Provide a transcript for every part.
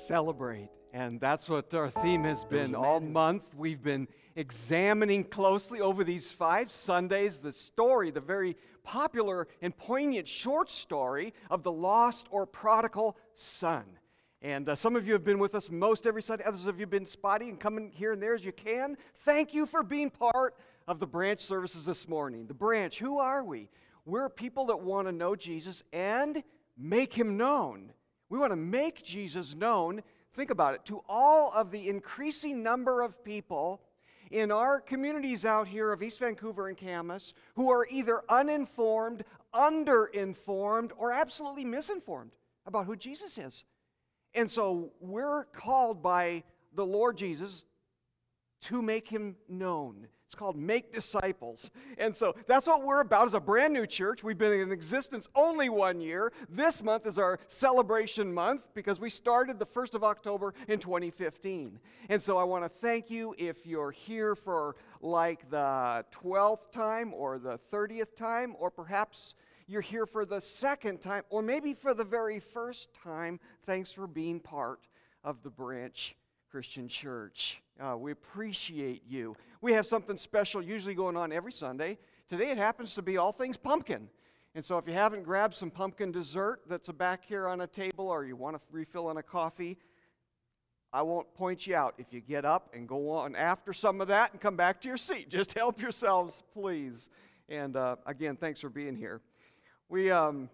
Celebrate. And that's what our theme has been all month. We've been examining closely over these 5 Sundays the story, the very popular and poignant short story of the lost or prodigal son. And some of you have been with us most every Sunday. Others of you have been spotty and coming here and there as you can. Thank you for being part of the branch services this morning. The branch, who are we? We're people that want to know Jesus and make him known. We want to make Jesus known, think about it, to all of the increasing number of people in our communities out here of East Vancouver and Camas who are either uninformed, underinformed, or absolutely misinformed about who Jesus is. And so we're called by the Lord Jesus to make him known. It's called Make Disciples. And so that's what we're about as a brand new church. We've been in existence only 1 year. This month is our celebration month because we started the 1st of October in 2015. And so I want to thank you if you're here for like the 12th time or the 30th time, or perhaps you're here for the second time, or maybe for the very first time. Thanks for being part of the Branch Christian Church. We appreciate you. We have something special usually going on every Sunday. Today it happens to be all things pumpkin. And so if you haven't grabbed some pumpkin dessert that's back here on a table, or you want to refill on a coffee, I won't point you out. If you get up and go on after some of that and come back to your seat, just help yourselves, please. And again, thanks for being here. We've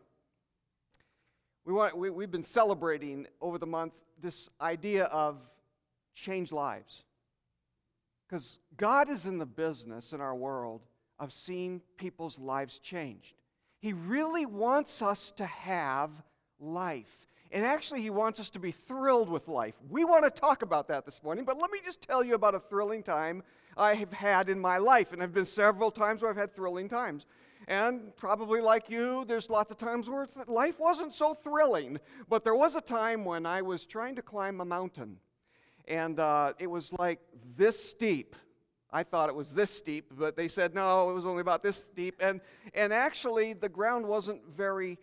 been celebrating over the month this idea of change lives. Because God is in the business in our world of seeing people's lives changed. He really wants us to have life. And actually, he wants us to be thrilled with life. We want to talk about that this morning, but let me just tell you about a thrilling time I have had in my life. And there have been several times where I've had thrilling times. And probably like you, there's lots of times where life wasn't so thrilling. But there was a time when I was trying to climb a mountain. And it was like this steep. I thought it was this steep, but they said, no, it was only about this steep. And actually, the ground wasn't very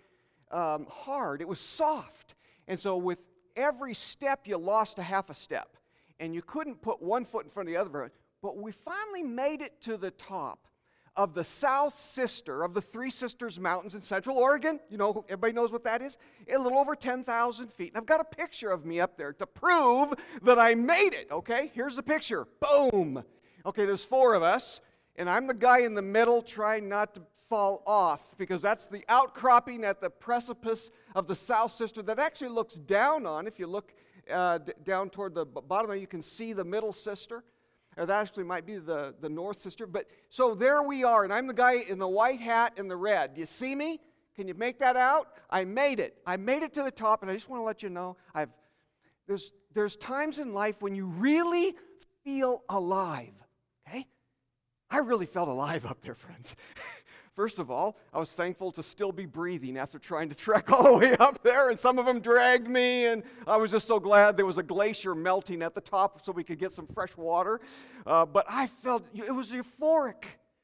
hard. It was soft. And so with every step, you lost a half a step. And you couldn't put one foot in front of the other. But we finally made it to the top of the South Sister of the Three Sisters Mountains in Central Oregon. You know, everybody knows what that is? A little over 10,000 feet. And I've got a picture of me up there to prove that I made it, okay? Here's the picture. Boom. Okay, there's 4 of us, and I'm the guy in the middle trying not to fall off, because that's the outcropping at the precipice of the South Sister that actually looks down on. If you look down toward the bottom, you can see the middle sister. Or that actually might be the North Sister. But so there we are, and I'm the guy in the white hat and the red. Do you see me? Can you make that out? I made it. I made it to the top, and I just want to let you know, there's times in life when you really feel alive, okay? I really felt alive up there, friends. First of all, I was thankful to still be breathing after trying to trek all the way up there, and some of them dragged me, and I was just so glad there was a glacier melting at the top so we could get some fresh water. But I felt it was euphoric.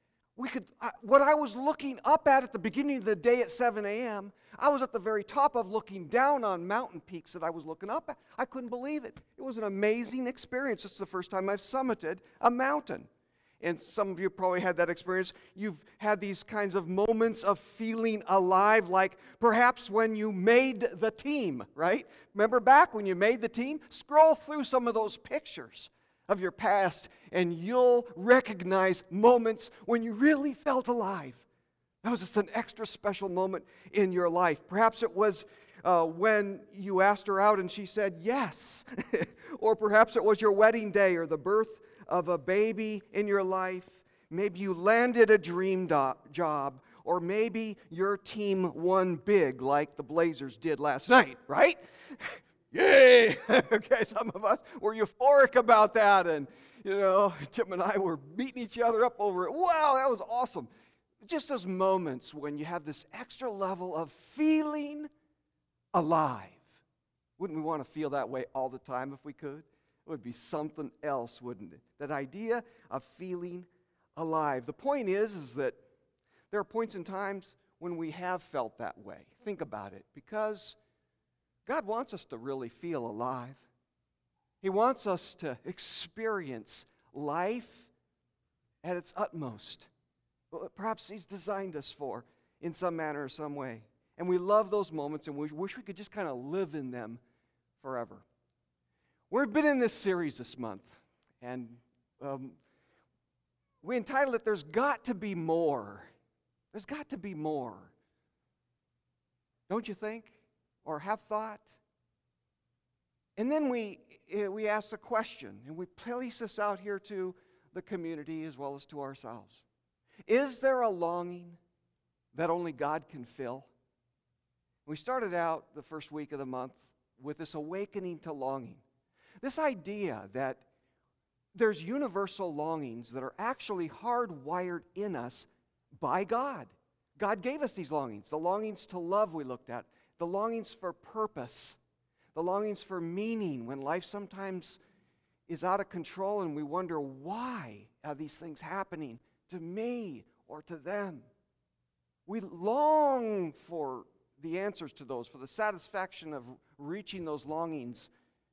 What I was looking up at the beginning of the day at 7 a.m., I was at the very top of looking down on mountain peaks that I was looking up at. I couldn't believe it. It was an amazing experience. It's the first time I've summited a mountain. And some of you probably had that experience. You've had these kinds of moments of feeling alive, like perhaps when you made the team, right? Remember back when you made the team? Scroll through some of those pictures of your past, and you'll recognize moments when you really felt alive. That was just an extra special moment in your life. Perhaps it was when you asked her out and she said yes. Or perhaps it was your wedding day or the birth of a baby in your life. Maybe you landed a dream job, or maybe your team won big like the Blazers did last night, right? Yay! Okay, some of us were euphoric about that, and Tim and I were beating each other up over it. Wow, that was awesome. Just those moments when you have this extra level of feeling alive. Wouldn't we want to feel that way all the time if we could? It would be something else, wouldn't it? That idea of feeling alive. The point is that there are points in times when we have felt that way. Think about it. Because God wants us to really feel alive. He wants us to experience life at its utmost. Perhaps He's designed us for in some manner or some way. And we love those moments and we wish we could just kind of live in them forever. We've been in this series this month, and we entitled it, There's Got to Be More. There's got to be more. Don't you think? Or have thought? And then we asked a question, and we place this out here to the community as well as to ourselves. Is there a longing that only God can fill? We started out the first week of the month with this awakening to longing. This idea that there's universal longings that are actually hardwired in us by God. God gave us these longings. The longings to love we looked at. The longings for purpose. The longings for meaning when life sometimes is out of control and we wonder why are these things happening to me or to them. We long for the answers to those, for the satisfaction of reaching those longings.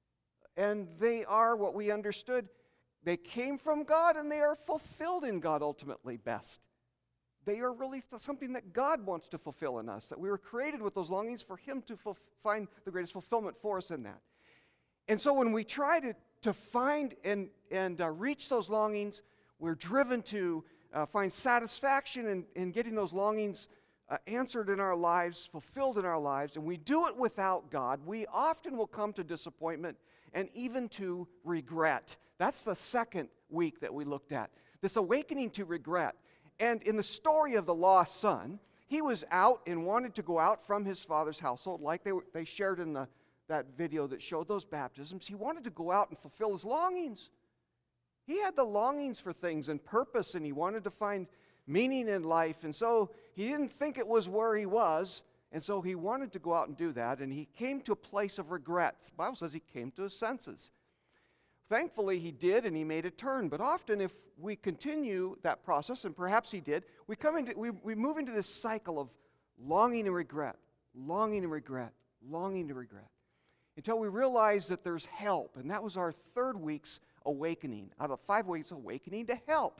And they are what we understood. They came from God and they are fulfilled in God ultimately best. They are really something that God wants to fulfill in us, that we were created with those longings for Him to find the greatest fulfillment for us in that. And so when we try to find and reach those longings, we're driven to find satisfaction in getting those longings answered in our lives, fulfilled in our lives, and we do it without God, we often will come to disappointment and even to regret. That's the second week that we looked at, this awakening to regret. And in the story of the lost son, he was out and wanted to go out from his father's household, like they shared in that video that showed those baptisms. He wanted to go out and fulfill his longings. He had the longings for things and purpose, and he wanted to find meaning in life. And so he didn't think it was where he was, and so he wanted to go out and do that, and he came to a place of regret. The Bible says he came to his senses. Thankfully, he did, and he made a turn. But often, if we continue that process, and perhaps he did, we move into this cycle of longing and regret, longing and regret, longing to regret, until we realize that there's help. And that was our third week's awakening, out of 5 weeks, awakening to help.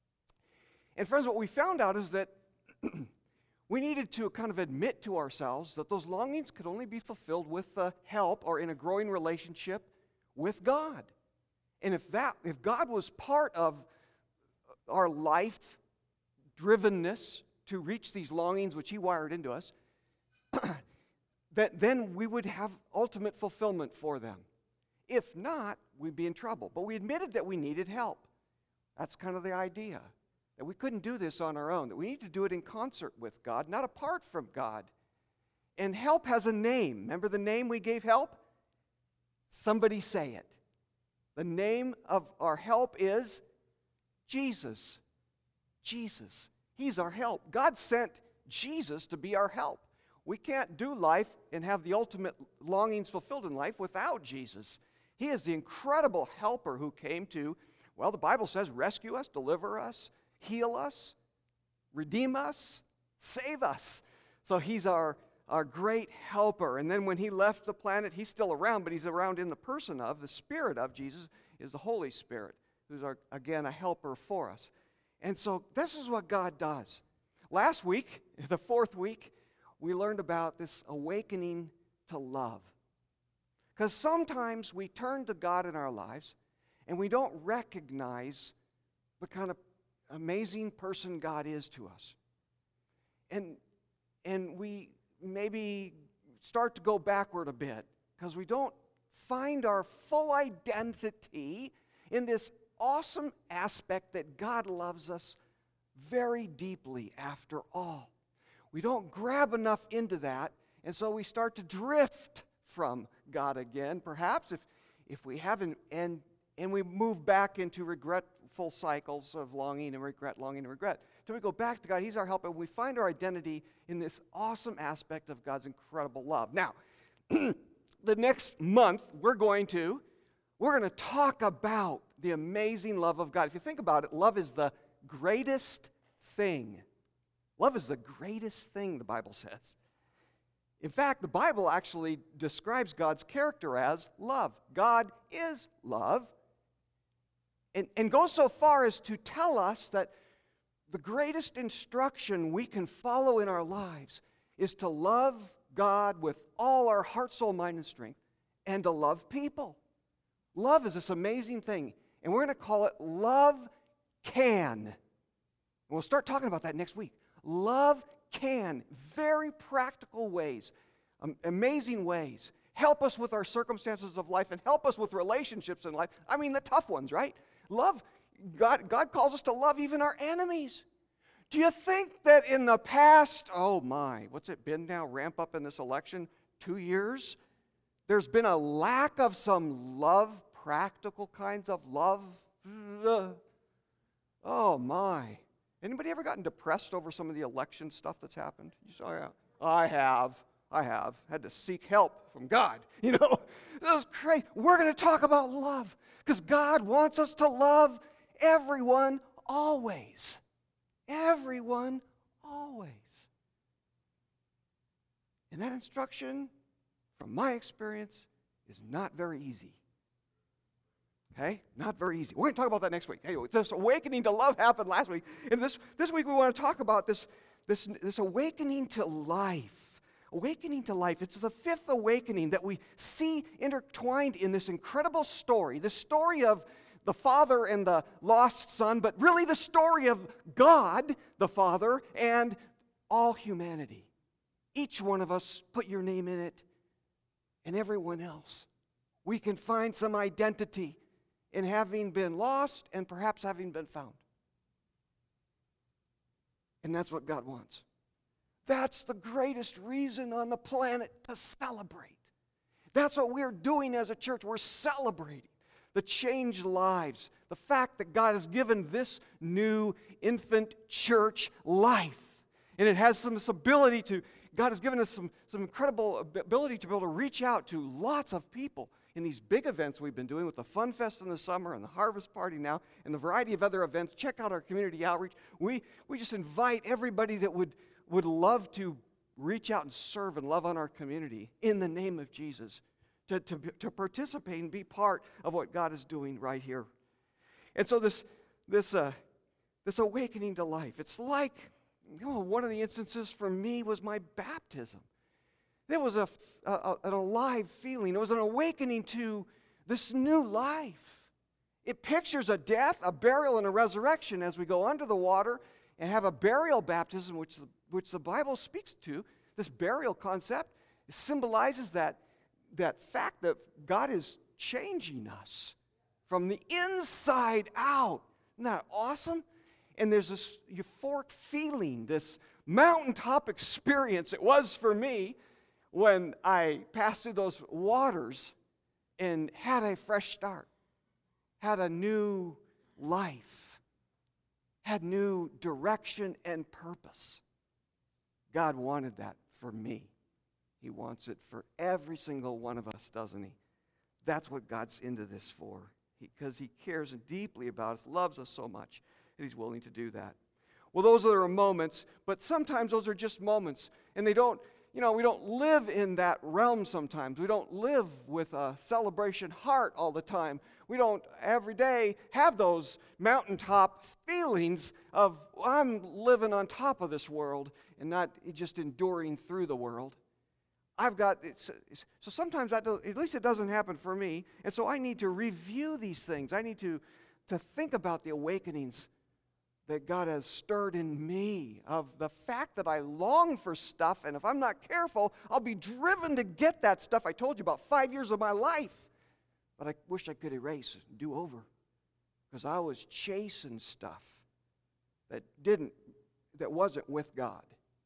And friends, what we found out is that we needed to kind of admit to ourselves that those longings could only be fulfilled with the help or in a growing relationship with God. And if God was part of our life drivenness to reach these longings which He wired into us, then we would have ultimate fulfillment for them. If not, we'd be in trouble. But we admitted that we needed help. That's kind of the idea, that we couldn't do this on our own, that we need to do it in concert with God, not apart from God. And help has a name. Remember the name we gave help? Somebody say it. The name of our help is Jesus. Jesus. He's our help. God sent Jesus to be our help. We can't do life and have the ultimate longings fulfilled in life without Jesus. He is the incredible helper who came to, well, the Bible says, rescue us, deliver us, heal us, redeem us, save us. So He's our great helper. And then when He left the planet, He's still around, but He's around in the person of, the Spirit of Jesus is the Holy Spirit, who's, again, a helper for us. And so this is what God does. Last week, the fourth week, we learned about this awakening to love. Because sometimes we turn to God in our lives and we don't recognize the kind of amazing person God is to us. And we maybe start to go backward a bit because we don't find our full identity in this awesome aspect that God loves us very deeply after all. We don't grab enough into that, and so we start to drift from God again, perhaps if we haven't, and we move back into regretful cycles of longing and regret, longing and regret. Till we go back to God, He's our help, and we find our identity in this awesome aspect of God's incredible love. Now, the next month, we're going to talk about the amazing love of God. If you think about it, love is the greatest thing. Love is the greatest thing, the Bible says. In fact, the Bible actually describes God's character as love. God is love. And goes so far as to tell us that the greatest instruction we can follow in our lives is to love God with all our heart, soul, mind, and strength, and to love people. Love is this amazing thing, and we're going to call it Love Can. And we'll start talking about that next week. Love can, very practical ways, amazing ways, help us with our circumstances of life and help us with relationships in life. I mean, the tough ones, right? Love, God calls us to love even our enemies. Do you think that in the past, oh my, what's it been now, ramp up in this election, 2 years? There's been a lack of some love, practical kinds of love. Oh my. Anybody ever gotten depressed over some of the election stuff that's happened? You say, oh, yeah. I have. Had to seek help from God. You know, that was crazy. We're going to talk about love because God wants us to love everyone always. Everyone always. And that instruction, from my experience, is not very easy. Okay? Not very easy. We're going to talk about that next week. Anyway, this awakening to love happened last week. And this week we want to talk about this awakening to life. Awakening to life. It's the fifth awakening that we see intertwined in this incredible story. The story of the Father and the lost Son, but really the story of God, the Father, and all humanity. Each one of us, put your name in it, and everyone else. We can find some identity in having been lost and perhaps having been found. And that's what God wants. That's the greatest reason on the planet to celebrate. That's what we're doing as a church. We're celebrating the changed lives, the fact that God has given this new infant church life. And it has this ability to, God has given us some incredible ability to be able to reach out to lots of people in these big events we've been doing with the Fun Fest in the summer and the Harvest Party now and the variety of other events. Check out our community outreach. We just invite everybody that would love to reach out and serve and love on our community in the name of Jesus to participate and be part of what God is doing right here. And so this awakening to life, it's like, one of the instances for me was my baptism. There was an alive feeling. It was an awakening to this new life. It pictures a death, a burial, and a resurrection as we go under the water and have a burial baptism, which the Bible speaks to. This burial concept symbolizes that fact that God is changing us from the inside out. Isn't that awesome? And there's this euphoric feeling, this mountaintop experience. It was for me when I passed through those waters and had a fresh start, had a new life, had new direction and purpose. God wanted that for me. He wants it for every single one of us, doesn't he? That's what God's into this for, because he cares deeply about us, loves us so much, that he's willing to do that. Well, those are moments, but sometimes those are just moments, and we don't live in that realm sometimes. We don't live with a celebration heart all the time. We don't every day have those mountaintop feelings of, I'm living on top of this world and not just enduring through the world. So sometimes at least it doesn't happen for me, and so I need to review these things. I need to think about the awakenings that God has stirred in me, of the fact that I long for stuff, and if I'm not careful, I'll be driven to get that stuff. I told you about 5 years of my life that I wish I could erase and do over, because I was chasing stuff that wasn't with God.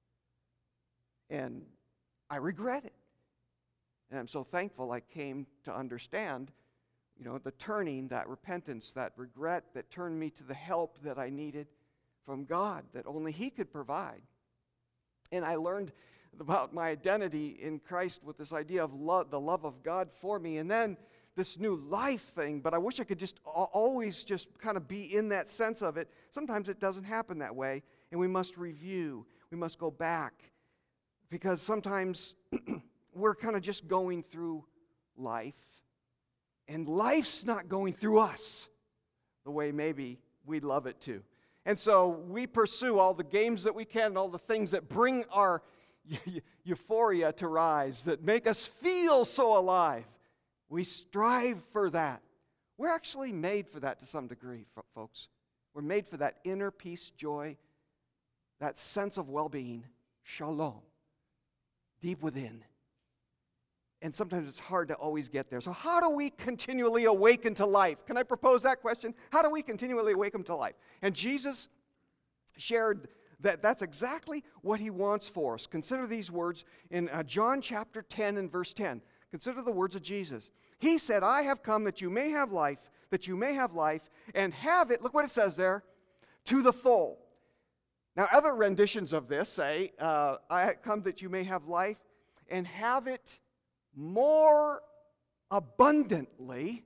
And I regret it. And I'm so thankful I came to understand, the turning, that repentance, that regret that turned me to the help that I needed from God, that only he could provide. And I learned about my identity in Christ with this idea of love, the love of God for me, and then this new life thing. But I wish I could just always just kind of be in that sense of it. Sometimes it doesn't happen that way, and we must review. We must go back Because sometimes we're kind of just going through life, and life's not going through us the way maybe we'd love it to. And so we pursue all the games that we can and all the things that bring our euphoria to rise, that make us feel so alive. We strive for that. We're actually made for that to some degree, folks. We're made for that inner peace, joy, that sense of well-being, shalom, deep within. And sometimes it's hard to always get there. So how do we continually awaken to life? Can I propose that question? How do we continually awaken to life? And Jesus shared that that's exactly what he wants for us. Consider these words in John chapter 10 and verse 10. Consider the words of Jesus. He said, I have come that you may have life, and have it, look what it says there, to the full. Now, other renditions of this say, I have come that you may have life and have it more abundantly.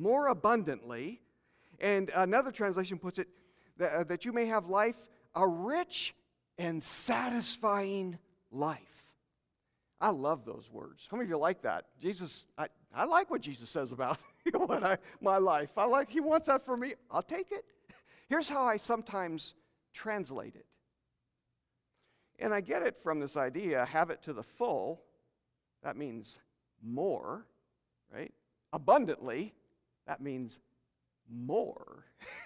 And another translation puts it, that you may have life, a rich and satisfying life. I love those words. How many of you like that? Jesus, I like what Jesus says about my life. He wants that for me. I'll take it. Here's how I sometimes translate it. And I get it from this idea, have it to the full. That means more, right? Abundantly, that means more.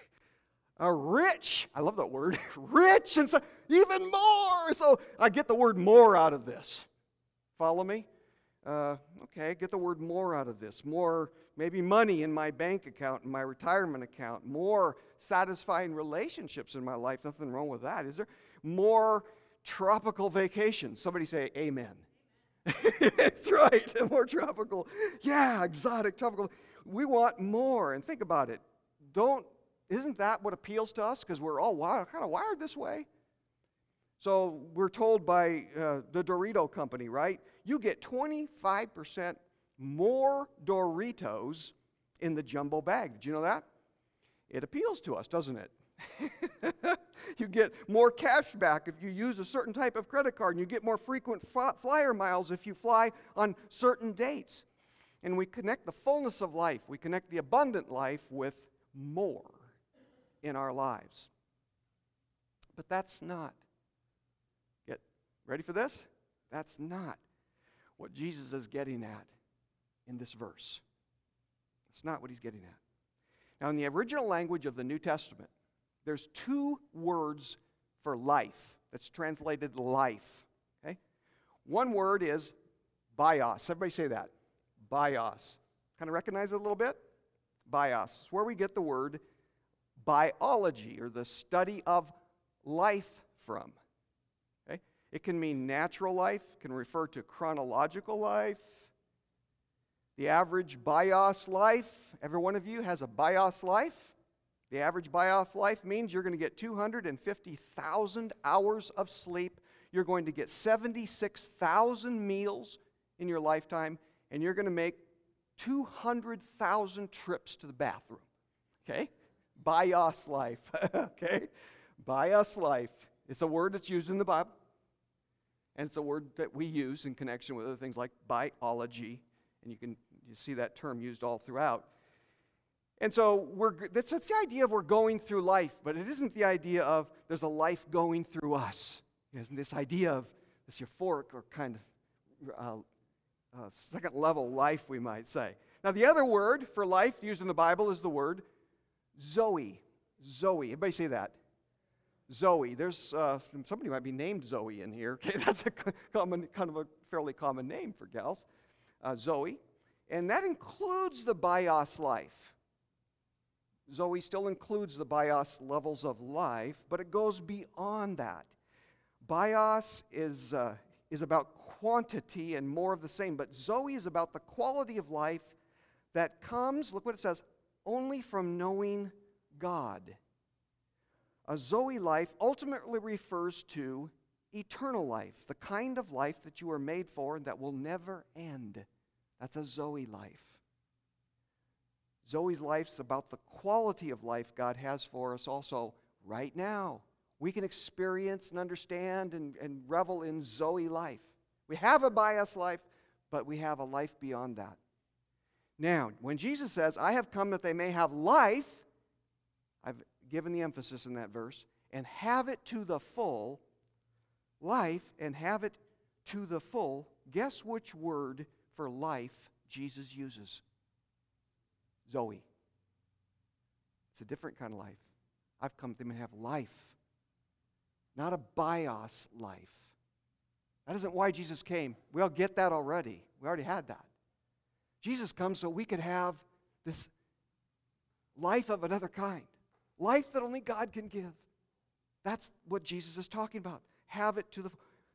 A rich, I love that word, rich, and so even more. So I get the word more out of this. Follow me? Okay, get the word more out of this. More, maybe money in my bank account, in my retirement account. More satisfying relationships in my life. Nothing wrong with that, is there? More tropical vacations. Somebody say amen. That's right, more tropical. Yeah, exotic, tropical. We want more. And think about it. Isn't that what appeals to us? Because we're all kind of wired this way. So we're told by the Dorito company, right? You get 25% more Doritos in the jumbo bag. Did you know that? It appeals to us, doesn't it? You get more cash back if you use a certain type of credit card, and you get more frequent flyer miles if you fly on certain dates. And we connect the fullness of life, we connect the abundant life with more in our lives. But that's not, get ready for this? That's not what Jesus is getting at in this verse. It's not what he's getting at. Now, in the original language of the New Testament, there's two words for life that's translated life. Okay? One word is bios. Everybody say that. Bios. Kind of recognize it a little bit? Bios. It's where we get the word biology, or the study of life from. Okay? It can mean natural life, can refer to chronological life. The average bios life, every one of you has a bios life. The average bios life means you're going to get 250,000 hours of sleep. You're going to get 76,000 meals in your lifetime, and you're going to make 200,000 trips to the bathroom. Okay? Bios life. Okay? Bios life. It's a word that's used in the Bible, and it's a word that we use in connection with other things like biology, and you see that term used all throughout. And so that's the idea of we're going through life, but it isn't the idea of there's a life going through us. It isn't this idea of this euphoric or kind of second level life, we might say. Now, the other word for life used in the Bible is the word Zoe. Zoe. Everybody say that. Zoe. There's somebody might be named Zoe in here. Okay, that's a kind of a fairly common name for gals. Zoe. And that includes the bios life. Zoe still includes the bios levels of life, but it goes beyond that. Bios is about quantity and more of the same, but Zoe is about the quality of life that comes, look what it says, only from knowing God. A Zoe life ultimately refers to eternal life, the kind of life that you are made for and that will never end. That's a Zoe life. Zoe's life's about the quality of life God has for us also right now. We can experience and understand and revel in Zoe life. We have a by us life, but we have a life beyond that. Now, when Jesus says, I have come that they may have life, I've given the emphasis in that verse, and have it to the full, life and have it to the full, guess which word for life Jesus uses? Zoe. It's a different kind of life. I've come that they may have life, not a bios life. That isn't why Jesus came. We all get that already. We already had that. Jesus comes so we could have this life of another kind. Life that only God can give. That's what Jesus is talking about. Have it to the...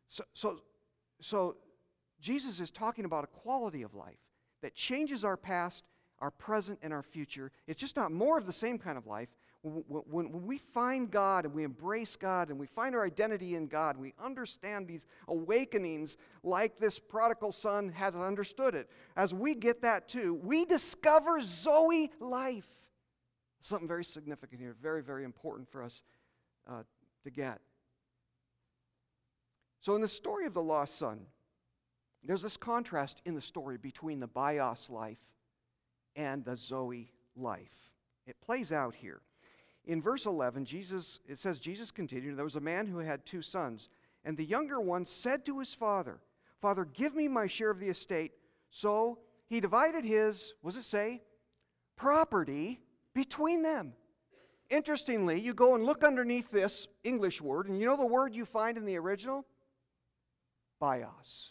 So Jesus is talking about a quality of life that changes our past, our present, and our future. It's just not more of the same kind of life. When we find God and we embrace God and we find our identity in God, we understand these awakenings like this prodigal son has understood it. As we get that too, we discover Zoe life. Something very significant here, very, very important for us to get. So in the story of the lost son, there's this contrast in the story between the bios life and the Zoe life. It plays out here. In verse 11, it says, Jesus continued, there was a man who had 2 sons, and the younger one said to his father, Father, give me my share of the estate. So he divided his, what does it say? Property between them. Interestingly, you go and look underneath this English word, and you know the word you find in the original? Bios.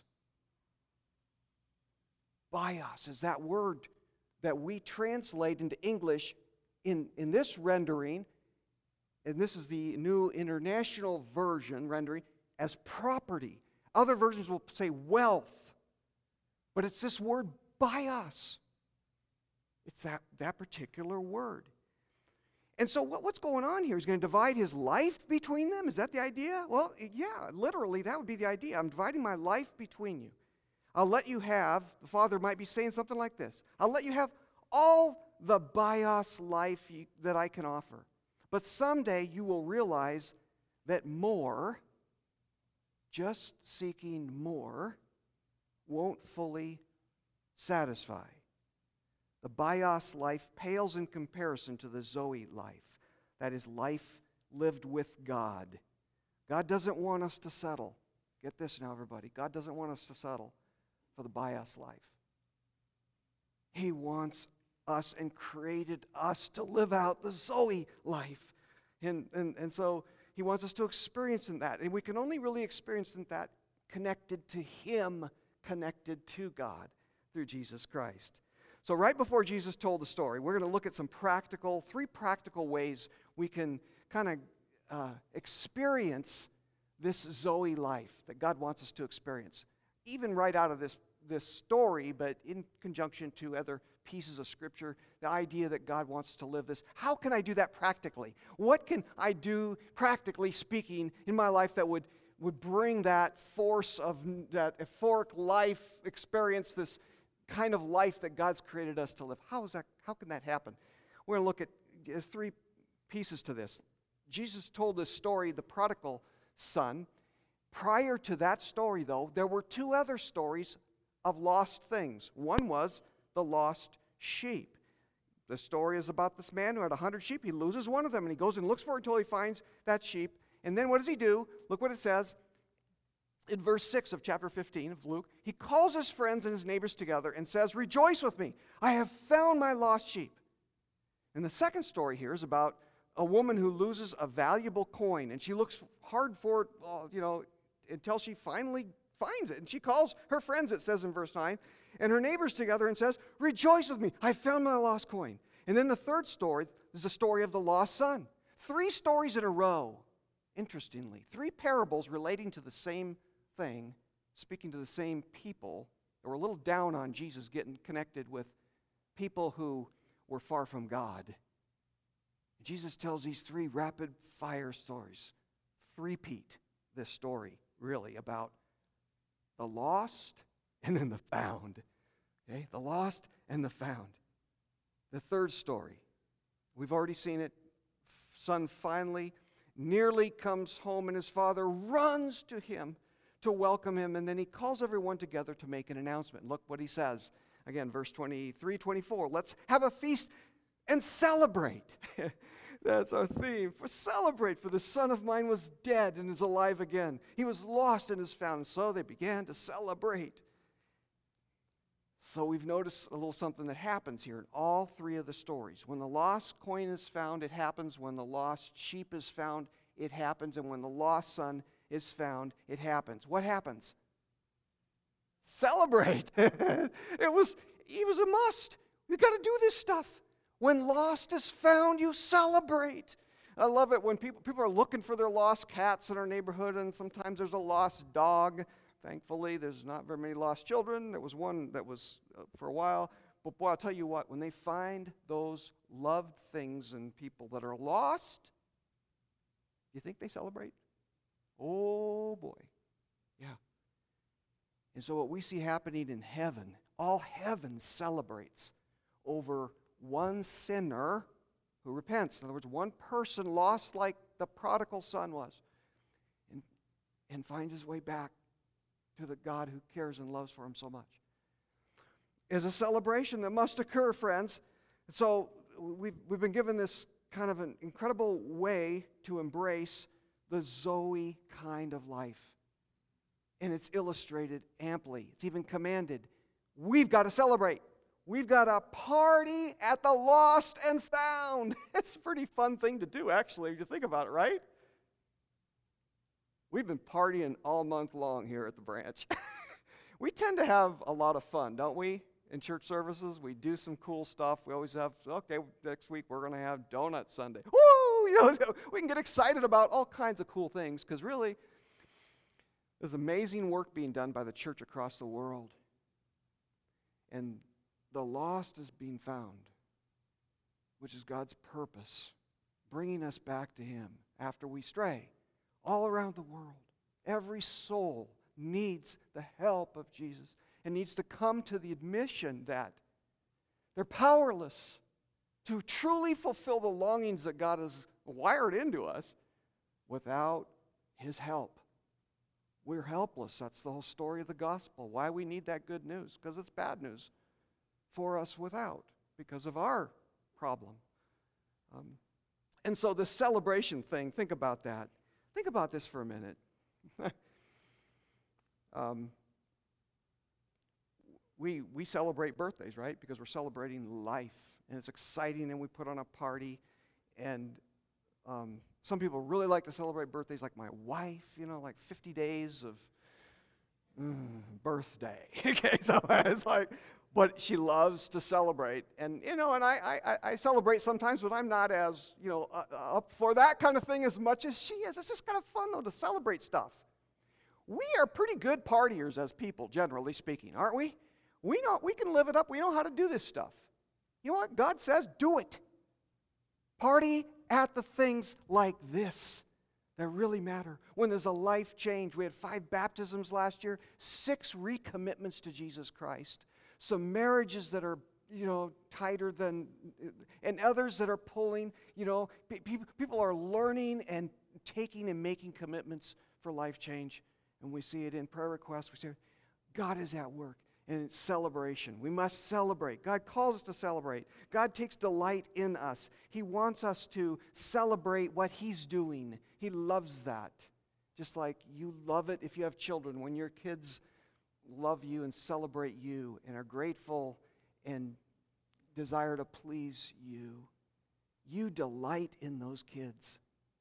Bios is that word that we translate into English in this rendering, and this is the New International Version rendering, as property. Other versions will say wealth, but it's this word bios. It's that particular word. And so what's going on here? He's going to divide his life between them? Is that the idea? Well, yeah, literally, that would be the idea. I'm dividing my life between you. I'll let you have, the father might be saying something like this, I'll let you have all the bios life that I can offer. But someday you will realize that more, just seeking more, won't fully satisfy. The bios life pales in comparison to the Zoe life. That is life lived with God. God doesn't want us to settle. Get this now, everybody. God doesn't want us to settle for the bios life. He wants us and created us to live out the Zoe life. And so he wants us to experience in that. And we can only really experience in that connected to him, connected to God through Jesus Christ. So right before Jesus told the story, we're going to look at three practical ways we can kind of experience this Zoe life that God wants us to experience. Even right out of this story, but in conjunction to other pieces of Scripture, the idea that God wants to live this. How can I do that practically? What can I do, practically speaking, in my life that would bring that force of that euphoric life experience, this kind of life that God's created us to live? How can that happen? We're going to look at 3 pieces to this. Jesus told this story, the prodigal son. Prior to that story, though, there were 2 other stories of lost things. One was the lost sheep. The story is about this man who had 100 sheep. He loses one of them, and he goes and looks for it until he finds that sheep. And then what does he do? Look what it says in verse 6 of chapter 15 of Luke. He calls his friends and his neighbors together and says, "Rejoice with me. I have found my lost sheep." And the second story here is about a woman who loses a valuable coin, and she looks hard for it, until she finally finds it. And she calls her friends, it says in verse 9, and her neighbors together and says, "Rejoice with me, I found my lost coin." And then the third story is the story of the lost son. 3 stories in a row, interestingly. 3 parables relating to the same thing, speaking to the same people that were a little down on Jesus getting connected with people who were far from God. Jesus tells these 3 rapid fire stories. 3-peat this story, really, about the lost and then the found. Okay? The lost and the found. The third story, we've already seen it. Son finally nearly comes home, and his father runs to him to welcome him, and then he calls everyone together to make an announcement. Look what he says. Again, verse 23, 24. Let's have a feast and celebrate. That's our theme. Celebrate, for the son of mine was dead and is alive again. He was lost and is found. And so they began to celebrate. So we've noticed a little something that happens here in all three of the stories. When the lost coin is found, it happens. When the lost sheep is found, it happens. And when the lost son is found, it happens. What happens? Celebrate. It was a must. We've got to do this stuff. When lost is found, you celebrate. I love it when people are looking for their lost cats in our neighborhood, and sometimes there's a lost dog. Thankfully, there's not very many lost children. There was one that was for a while. But boy, I'll tell you what, when they find those loved things and people that are lost, you think they celebrate? Oh boy. Yeah. And so what we see happening in heaven, all heaven celebrates over one sinner who repents. In other words, one person lost like the prodigal son was and finds his way back to the God who cares and loves for him so much. Is a celebration that must occur, friends. So we've been given this kind of an incredible way to embrace the Zoe kind of life. And it's illustrated amply. It's even commanded. We've got to celebrate. We've got a party at the lost and found. It's a pretty fun thing to do, actually, if you think about it, right? We've been partying all month long here at the branch. We tend to have a lot of fun, don't we? In church services, we do some cool stuff. We always have, okay, next week we're going to have Donut Sunday. Woo! You know, we can get excited about all kinds of cool things because really, there's amazing work being done by the church across the world. And the lost is being found, which is God's purpose, bringing us back to Him after we stray all around the world. Every soul needs the help of Jesus and needs to come to the admission that they're powerless to truly fulfill the longings that God has wired into us without His help. We're helpless. That's the whole story of the gospel. Why we need that good news? Because it's bad news for us without, because of our problem. And so the celebration thing, think about that. Think about this for a minute. We celebrate birthdays, right? Because we're celebrating life, and it's exciting, and we put on a party. And some people really like to celebrate birthdays, like my wife, you know, like 50 days of birthday. Okay, so it's like, but she loves to celebrate. And, you know, and I celebrate sometimes, but I'm not as, you know, up for that kind of thing as much as she is. It's just kind of fun, though, to celebrate stuff. We are pretty good partiers as people, generally speaking, aren't we? We can live it up. We know how to do this stuff. You know what? God says, do it. Party at the things like this that really matter. When there's a life change. We had 5 baptisms last year, 6 recommitments to Jesus Christ. Some marriages that are, you know, tighter than, and others that are pulling, you know, people are learning and taking and making commitments for life change. And we see it in prayer requests. We say, God is at work. And it's celebration. We must celebrate. God calls us to celebrate. God takes delight in us. He wants us to celebrate what He's doing. He loves that. Just like you love it if you have children. When your kids love you and celebrate you and are grateful and desire to please you, you delight in those kids.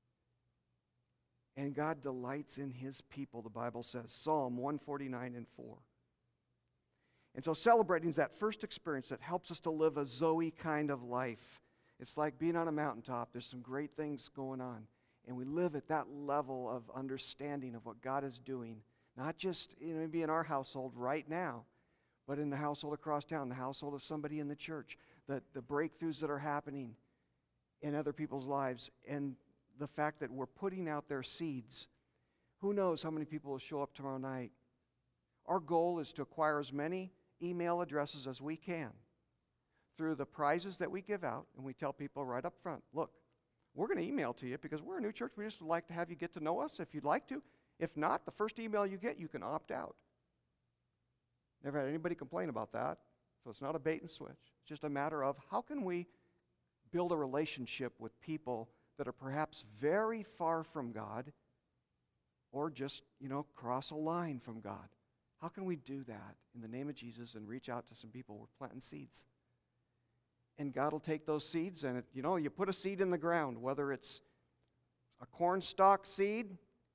And God delights in His people, the Bible says. Psalm 149 and 4. And so celebrating is that first experience that helps us to live a Zoe kind of life. It's like being on a mountaintop. There's some great things going on. And we live at that level of understanding of what God is doing. Not just maybe in our household right now, but in the household across town, the household of somebody in the church. The breakthroughs that are happening in other people's lives. And the fact that we're putting out their seeds. Who knows how many people will show up tomorrow night? Our goal is to acquire as many email addresses as we can through the prizes that we give out, and we tell people right up front, look, we're going to email to you because we're a new church. We just would like to have you get to know us if you'd like to. If not, the first email you get, you can opt out. Never had anybody complain about that. So it's not a bait and switch. It's just a matter of how can we build a relationship with people that are perhaps very far from God or just, cross a line from God. How can we do that in the name of Jesus and reach out to some people? We're planting seeds. And God will take those seeds and, you put a seed in the ground, whether it's a corn stalk seed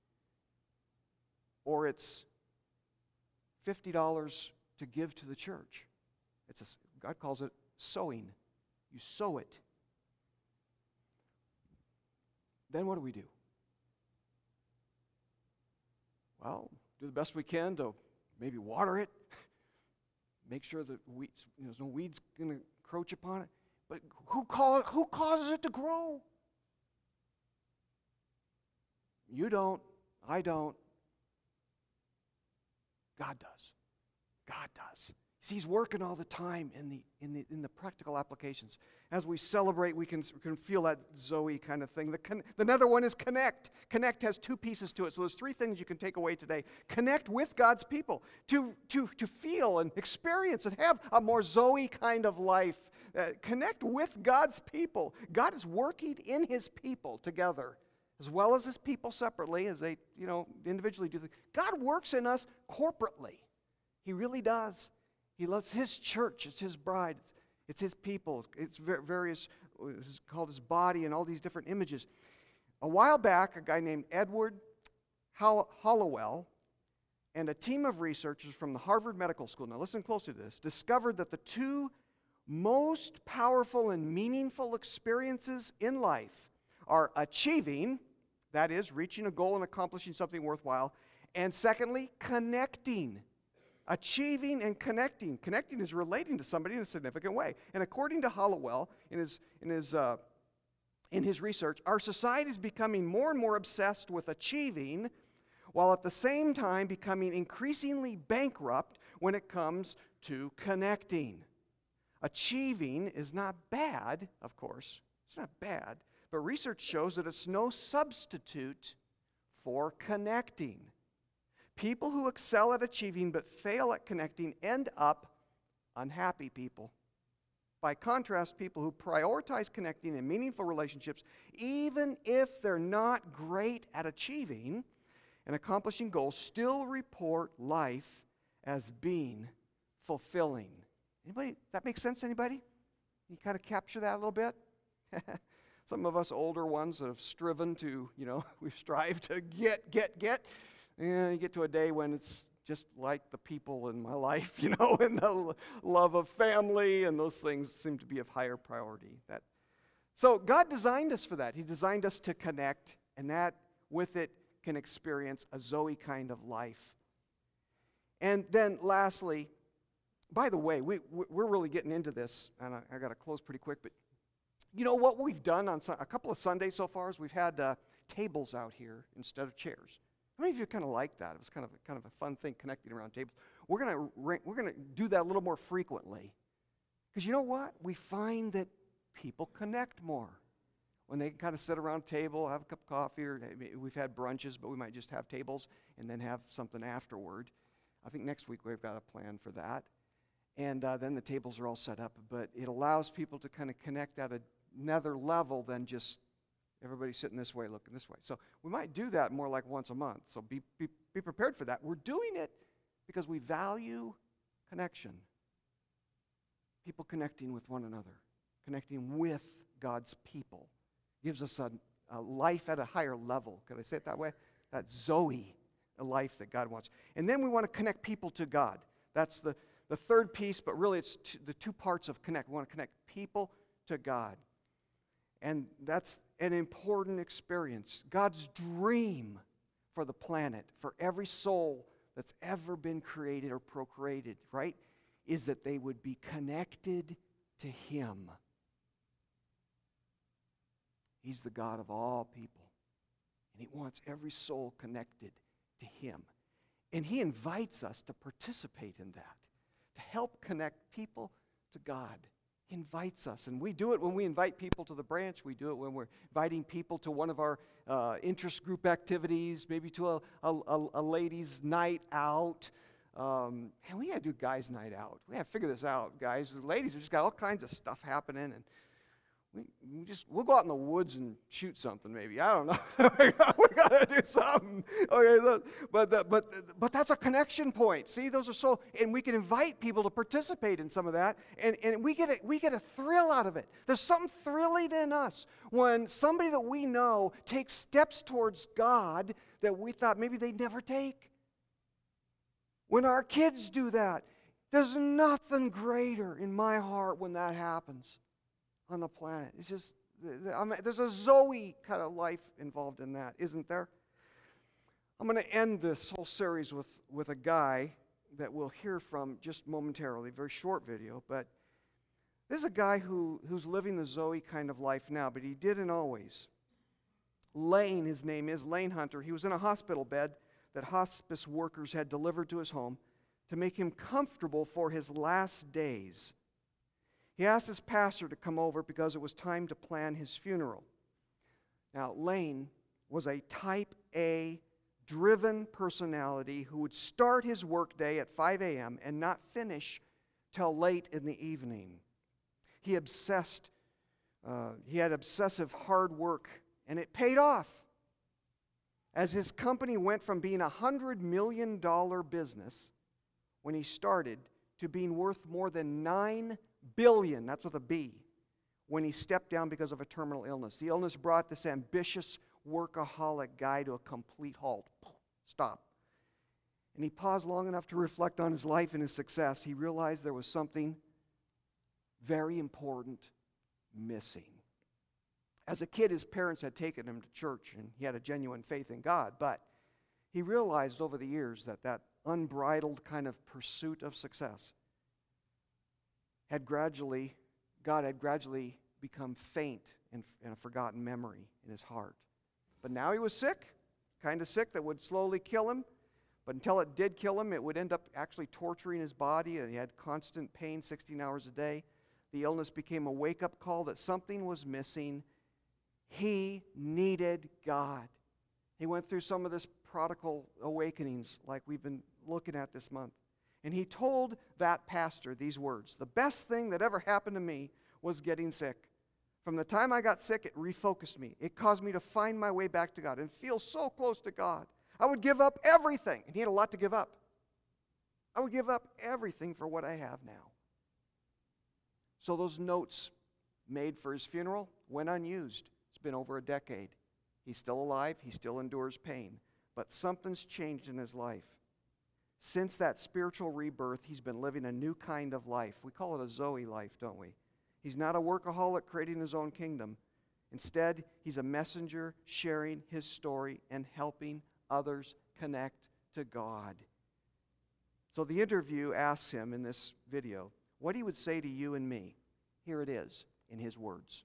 or it's $50 to give to the church. God calls it sowing. You sow it. Then what do we do? Well, do the best we can to maybe water it, make sure that there's no weeds going to encroach upon it. But who causes it to grow? You don't. I don't. God does. God does. See, He's working all the time in the practical applications. As we celebrate, we can feel that Zoe kind of thing. Another one is connect. Connect has two pieces to it. So there's three things you can take away today. Connect with God's people to feel and experience and have a more Zoe kind of life. Connect with God's people. God is working in His people together, as well as His people separately, as they individually do things. God works in us corporately. He really does. He loves His church. It's His bride. It's His people. It's various, it's called His body and all these different images. A while back, a guy named Edward Hallowell and a team of researchers from the Harvard Medical School, now listen closely to this, discovered that the two most powerful and meaningful experiences in life are achieving, that is, reaching a goal and accomplishing something worthwhile, and secondly, connecting. Achieving and connecting. Connecting is relating to somebody in a significant way. And according to Hallowell, in his research, our society is becoming more and more obsessed with achieving, while at the same time becoming increasingly bankrupt when it comes to connecting. Achieving is not bad, of course. It's not bad. But research shows that it's no substitute for connecting. People who excel at achieving but fail at connecting end up unhappy people. By contrast, people who prioritize connecting in meaningful relationships, even if they're not great at achieving and accomplishing goals, still report life as being fulfilling. Anybody? That makes sense, anybody? You kind of capture that a little bit? Some of us older ones that have striven to, we've strived to get. You get to a day when it's just like the people in my life, and the love of family, and those things seem to be of higher priority. So God designed us for that. He designed us to connect, and that with it can experience a Zoe kind of life. And then lastly, by the way, we're really getting into this, and I got to close pretty quick, but what we've done on a couple of Sundays so far is we've had tables out here instead of chairs. How many of you kind of like that? It was kind of a fun thing, connecting around tables. We're gonna do that a little more frequently, because you know what? We find that people connect more when they kind of sit around a table, have a cup of coffee, or we've had brunches, but we might just have tables and then have something afterward. I think next week we've got a plan for that, and then the tables are all set up. But it allows people to kind of connect at another level than just everybody sitting this way, looking this way. So we might do that more like once a month. So be prepared for that. We're doing it because we value connection. People connecting with one another, connecting with God's people, gives us a life at a higher level. Could I say it that way? That Zoe, a life that God wants. And then we want to connect people to God. That's the third piece, but really it's the two parts of connect. We want to connect people to God. And that's an important experience. God's dream for the planet, for every soul that's ever been created or procreated, right, is that they would be connected to Him. He's the God of all people, and He wants every soul connected to Him. And He invites us to participate in that, to help connect people to God. He invites us, and we do it when we invite people to the branch. We do it when we're inviting people to one of our interest group activities, maybe to a ladies' night out. And we got to do guys' night out. We got to figure this out, guys. The ladies have just got all kinds of stuff happening, and we'll go out in the woods and shoot something maybe. I don't know. we got to do something. Okay, but that's a connection point. See, those are so, and we can invite people to participate in some of that, and we get a thrill out of it. There's something thrilling in us when somebody that we know takes steps towards God that we thought maybe they'd never take. When our kids do that, there's nothing greater in my heart when that happens on the planet. It's just, there's a Zoe kind of life involved in that, isn't there? I'm going to end this whole series with a guy that we'll hear from just momentarily, very short video, but this is a guy who's living the Zoe kind of life now, but he didn't always. Lane, his name is, Lane Hunter. He was in a hospital bed that hospice workers had delivered to his home to make him comfortable for his last days. He asked his pastor to come over because it was time to plan his funeral. Now, Lane was a type A, driven personality who would start his workday at 5 a.m. and not finish till late in the evening. He had obsessive hard work, and it paid off. As his company went from being a $100 million business when he started to being worth more than $9 billion, that's with a B, when he stepped down because of a terminal illness. The illness brought this ambitious workaholic guy to a complete halt. Stop. And he paused long enough to reflect on his life and his success. He realized there was something very important missing. As a kid, his parents had taken him to church, and he had a genuine faith in God, but he realized over the years that unbridled kind of pursuit of success God had gradually become faint and a forgotten memory in his heart. But now he was sick, kind of sick that would slowly kill him. But until it did kill him, it would end up actually torturing his body, and he had constant pain 16 hours a day. The illness became a wake-up call that something was missing. He needed God. He went through some of this prodigal awakenings like we've been looking at this month. And he told that pastor these words: "The best thing that ever happened to me was getting sick. From the time I got sick, it refocused me. It caused me to find my way back to God and feel so close to God. I would give up everything." And he had a lot to give up. "I would give up everything for what I have now." So those notes made for his funeral went unused. It's been over a decade. He's still alive. He still endures pain. But something's changed in his life. Since that spiritual rebirth, he's been living a new kind of life. We call it a Zoe life, don't we? He's not a workaholic creating his own kingdom. Instead, he's a messenger sharing his story and helping others connect to God. So the interview asks him in this video what he would say to you and me. Here it is in his words.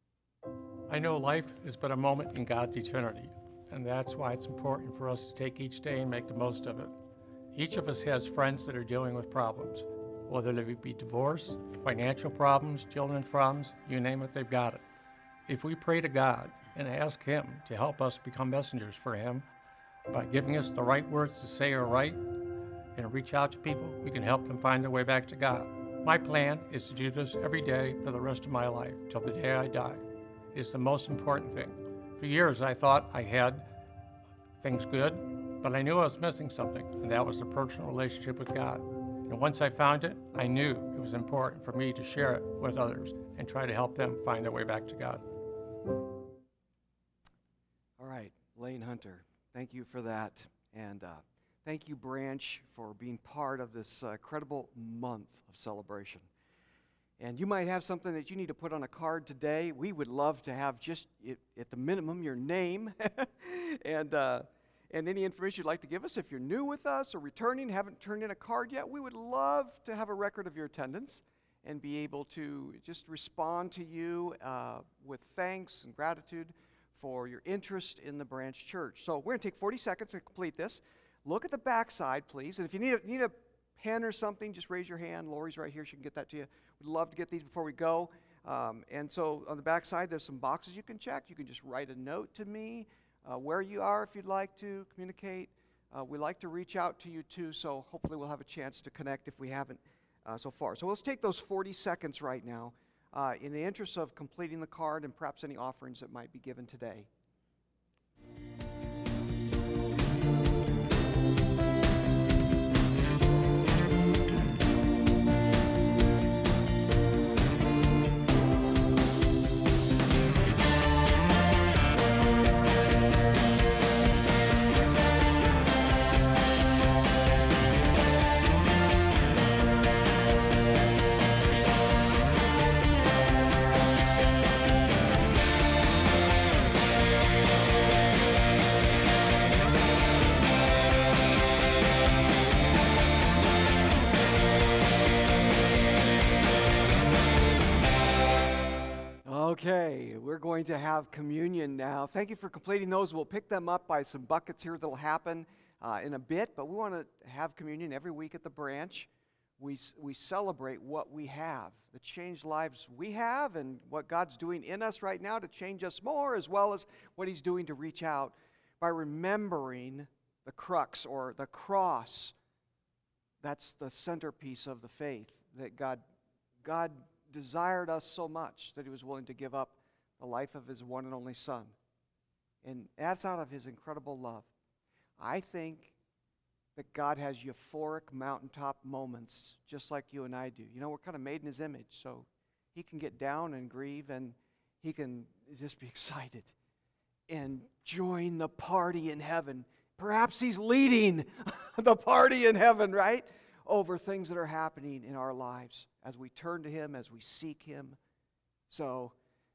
I know life is but a moment in God's eternity, and that's why it's important for us to take each day and make the most of it. Each of us has friends that are dealing with problems, whether they be divorce, financial problems, children's problems, you name it, they've got it. If we pray to God and ask Him to help us become messengers for Him by giving us the right words to say or write and reach out to people, we can help them find their way back to God. My plan is to do this every day for the rest of my life, till the day I die. It's the most important thing. For years I thought I had things good, but I knew I was missing something, and that was a personal relationship with God. And once I found it, I knew it was important for me to share it with others and try to help them find their way back to God. All right, Lane Hunter, thank you for that. And thank you, Branch, for being part of this incredible month of celebration. And you might have something that you need to put on a card today. We would love to have just, at the minimum, your name and any information you'd like to give us. If you're new with us or returning, haven't turned in a card yet, we would love to have a record of your attendance and be able to just respond to you with thanks and gratitude for your interest in the Branch Church. So we're going to take 40 seconds to complete this. Look at the back side, please. And if you need a pen or something, just raise your hand. Lori's right here. She can get that to you. We'd love to get these before we go. And so on the back side, there's some boxes you can check. You can just write a note to me where you are if you'd like to communicate. We like to reach out to you too, so hopefully we'll have a chance to connect if we haven't so far. So let's take those 40 seconds right now in the interest of completing the card and perhaps any offerings that might be given today. Okay, we're going to have communion now. Thank you for completing those. We'll pick them up by some buckets here that'll happen in a bit, but we want to have communion every week at the branch. We celebrate what we have, the changed lives we have, and what God's doing in us right now to change us more, as well as what He's doing to reach out by remembering the crux or the cross. That's the centerpiece of the faith, that God desired us so much that He was willing to give up the life of His one and only Son. And that's out of His incredible love. I think that God has euphoric mountaintop moments just like you and I do. You know, we're kind of made in His image, so He can get down and grieve, and He can just be excited and join the party in heaven. Perhaps He's leading the party in heaven, right? Over things that are happening in our lives as we turn to Him, as we seek Him. So,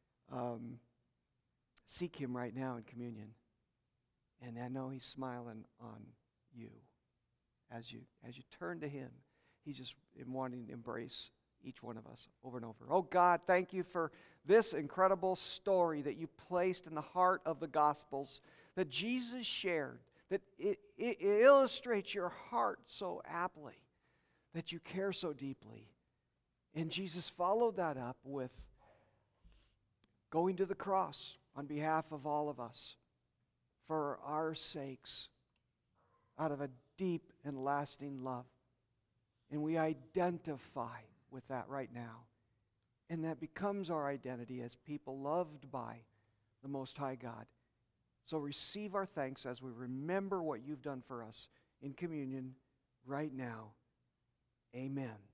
seek Him right now in communion. And I know He's smiling on you as you turn to Him. He's just wanting to embrace each one of us over and over. Oh God, thank You for this incredible story that You placed in the heart of the Gospels, that Jesus shared, that it illustrates Your heart so aptly, that You care so deeply. And Jesus followed that up with going to the cross on behalf of all of us for our sakes out of a deep and lasting love. And we identify with that right now. And that becomes our identity as people loved by the Most High God. So receive our thanks as we remember what You've done for us in communion right now. Amen.